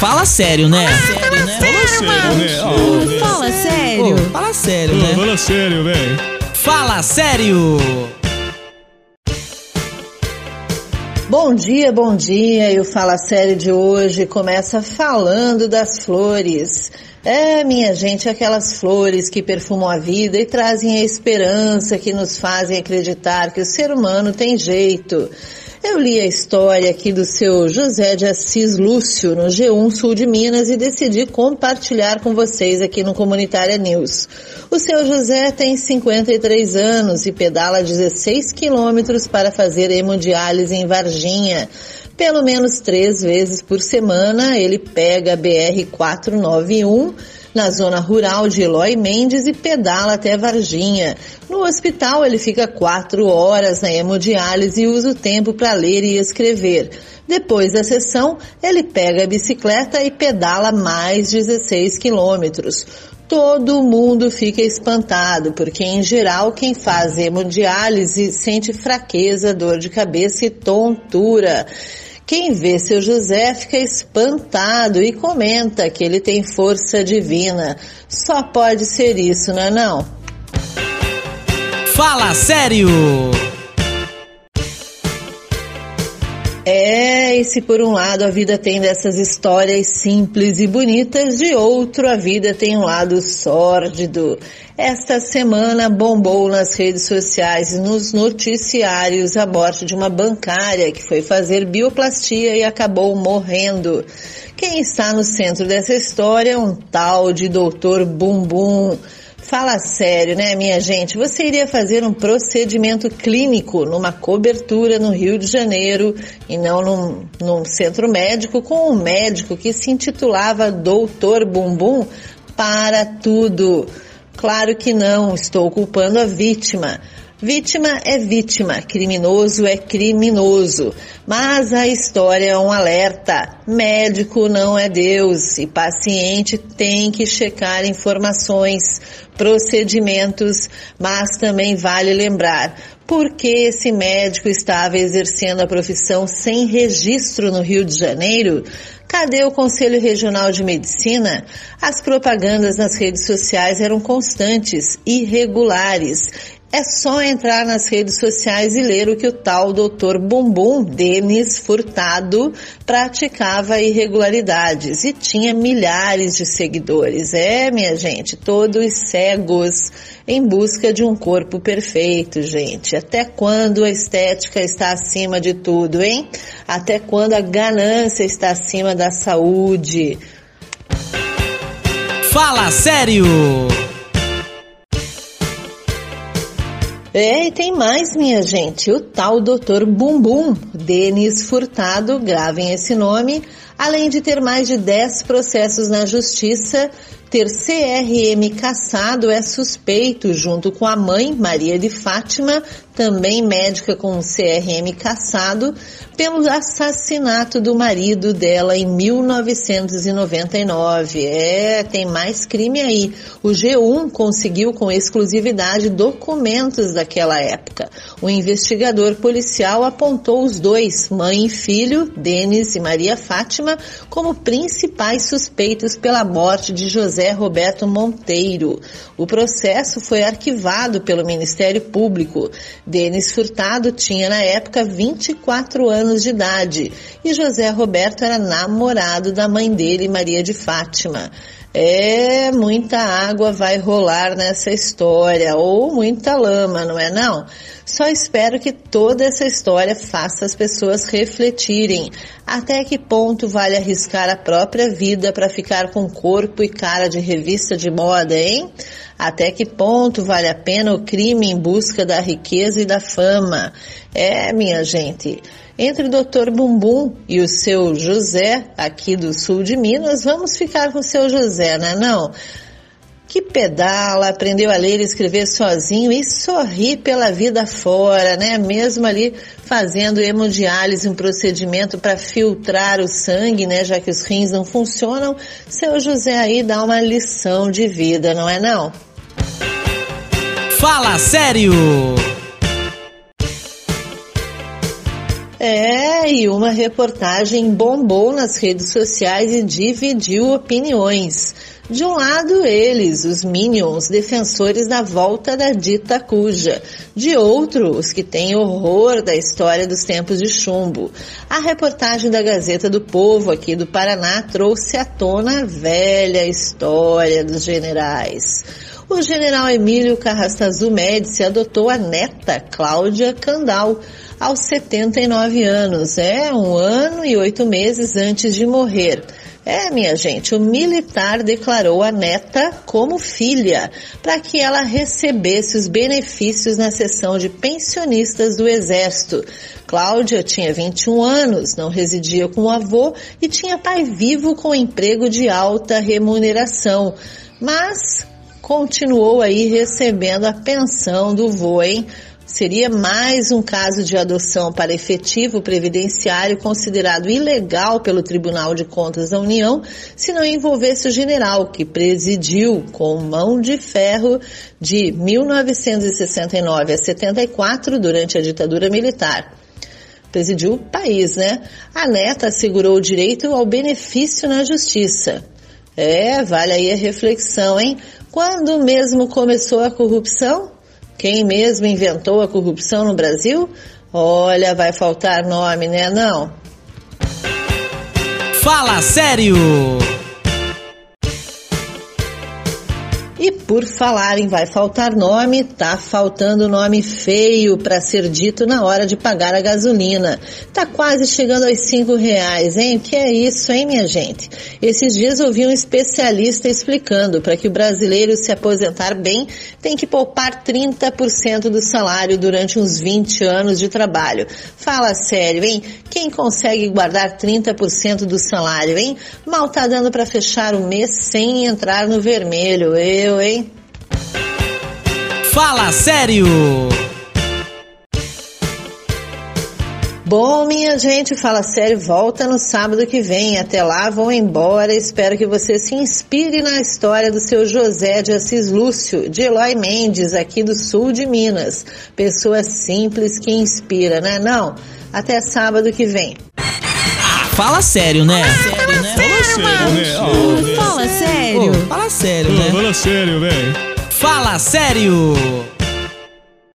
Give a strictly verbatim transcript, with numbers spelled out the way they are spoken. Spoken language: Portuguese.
fala sério, né? Sério, né? Fala sério, né? Oh, fala sério. Oh, fala sério, né? Fala sério, velho. Fala sério. Bom dia, bom dia. E o Fala Sério de hoje começa falando das flores. É, minha gente, aquelas flores que perfumam a vida e trazem a esperança, que nos fazem acreditar que o ser humano tem jeito. Eu li a história aqui do seu José de Assis Lúcio no G um Sul de Minas e decidi compartilhar com vocês aqui no Comunitária News. O seu José tem cinquenta e três anos e pedala dezesseis quilômetros para fazer hemodiálise em Varginha. Pelo menos três vezes por semana ele pega a B R quatrocentos e noventa e um na zona rural de Eloy Mendes e pedala até Varginha. No hospital ele fica quatro horas na hemodiálise e usa o tempo para ler e escrever. Depois da sessão, ele pega a bicicleta e pedala mais dezesseis quilômetros. Todo mundo fica espantado, porque em geral quem faz hemodiálise sente fraqueza, dor de cabeça e tontura. Quem vê seu José fica espantado e comenta que ele tem força divina. Só pode ser isso, não é não? Fala sério! É, e se por um lado a vida tem dessas histórias simples e bonitas, de outro a vida tem um lado sórdido. Esta semana bombou nas redes sociais e nos noticiários a morte de uma bancária que foi fazer bioplastia e acabou morrendo. Quem está no centro dessa história é um tal de doutor Bumbum. Fala sério, né, minha gente? Você iria fazer um procedimento clínico numa cobertura no Rio de Janeiro e não num, num centro médico com um médico que se intitulava doutor Bumbum? Para tudo! Claro que não, estou culpando a vítima. Vítima é vítima, criminoso é criminoso. Mas a história é um alerta. Médico não é Deus e paciente tem que checar informações, procedimentos, mas também vale lembrar, por que esse médico estava exercendo a profissão sem registro no Rio de Janeiro? Cadê o Conselho Regional de Medicina? As propagandas nas redes sociais eram constantes, irregulares. É só entrar nas redes sociais e ler o que o tal doutor Bumbum, Denis Furtado, praticava irregularidades e tinha milhares de seguidores. É, minha gente, todos cegos em busca de um corpo perfeito, gente. Até quando a estética está acima de tudo, hein? Até quando a ganância está acima da saúde? Fala sério! É, e tem mais, minha gente. O tal doutor Bumbum, Denis Furtado, gravem esse nome, além de ter mais de dez processos na justiça, ter C R M cassado, é suspeito, junto com a mãe, Maria de Fátima, também médica com C R M cassado, pelo assassinato do marido dela em mil novecentos e noventa e nove. É, tem mais crime aí. O G um conseguiu com exclusividade documentos daquela época. O investigador policial apontou os dois, mãe e filho, Denis e Maria Fátima, como principais suspeitos pela morte de José Roberto Monteiro. O processo foi arquivado pelo Ministério Público. Denis Furtado tinha na época vinte e quatro anos de idade e José Roberto era namorado da mãe dele, Maria de Fátima. É, muita água vai rolar nessa história, ou muita lama, não é não? Só espero que toda essa história faça as pessoas refletirem. Até que ponto vale arriscar a própria vida para ficar com corpo e cara de revista de moda, hein? Até que ponto vale a pena o crime em busca da riqueza e da fama? É, minha gente, entre o doutor Bumbum e o seu José, aqui do sul de Minas, vamos ficar com o seu José, não é não? Que pedala, aprendeu a ler e escrever sozinho e sorri pela vida fora, né? Mesmo ali fazendo hemodiálise, um procedimento para filtrar o sangue, né? Já que os rins não funcionam, seu José aí dá uma lição de vida, não é não? Fala sério! É, e uma reportagem bombou nas redes sociais e dividiu opiniões. De um lado, eles, os Minions, defensores da volta da dita cuja. De outro, os que têm horror da história dos tempos de chumbo. A reportagem da Gazeta do Povo, aqui do Paraná, trouxe à tona a velha história dos generais. O general Emílio Carrastazul Médici adotou a neta Cláudia Candal aos setenta e nove anos. É, um ano e oito meses antes de morrer. É, minha gente, o militar declarou a neta como filha, para que ela recebesse os benefícios na seção de pensionistas do Exército. Cláudia tinha vinte e um anos, não residia com o avô e tinha pai vivo com emprego de alta remuneração, mas continuou aí recebendo a pensão do vô, hein? Seria mais um caso de adoção para efetivo previdenciário considerado ilegal pelo Tribunal de Contas da União se não envolvesse o general, que presidiu com mão de ferro de mil novecentos e sessenta e nove a setenta e quatro durante a ditadura militar. Presidiu o país, né? A neta assegurou o direito ao benefício na justiça. É, vale aí a reflexão, hein? Quando mesmo começou a corrupção? Quem mesmo inventou a corrupção no Brasil? Olha, vai faltar nome, né, não? Fala sério! E por falar em vai faltar nome, tá faltando nome feio para ser dito na hora de pagar a gasolina. Tá quase chegando aos cinco reais, hein? Que é isso, hein, minha gente? Esses dias eu vi um especialista explicando para que o brasileiro se aposentar bem tem que poupar trinta por cento do salário durante uns vinte anos de trabalho. Fala sério, hein? Quem consegue guardar trinta por cento do salário, hein? Mal tá dando para fechar o mês sem entrar no vermelho. Eu, hein? Fala sério! Bom, minha gente, Fala Sério volta no sábado que vem. Até lá, vão embora. Espero que você se inspire na história do seu José de Assis Lúcio, de Eloy Mendes, aqui do sul de Minas. Pessoa simples que inspira, né? Não? Até sábado que vem. Fala sério, né? Sério, né? Fala sério, né? Oh, fala sério. Oh, fala sério, né? Fala sério, velho. Fala sério!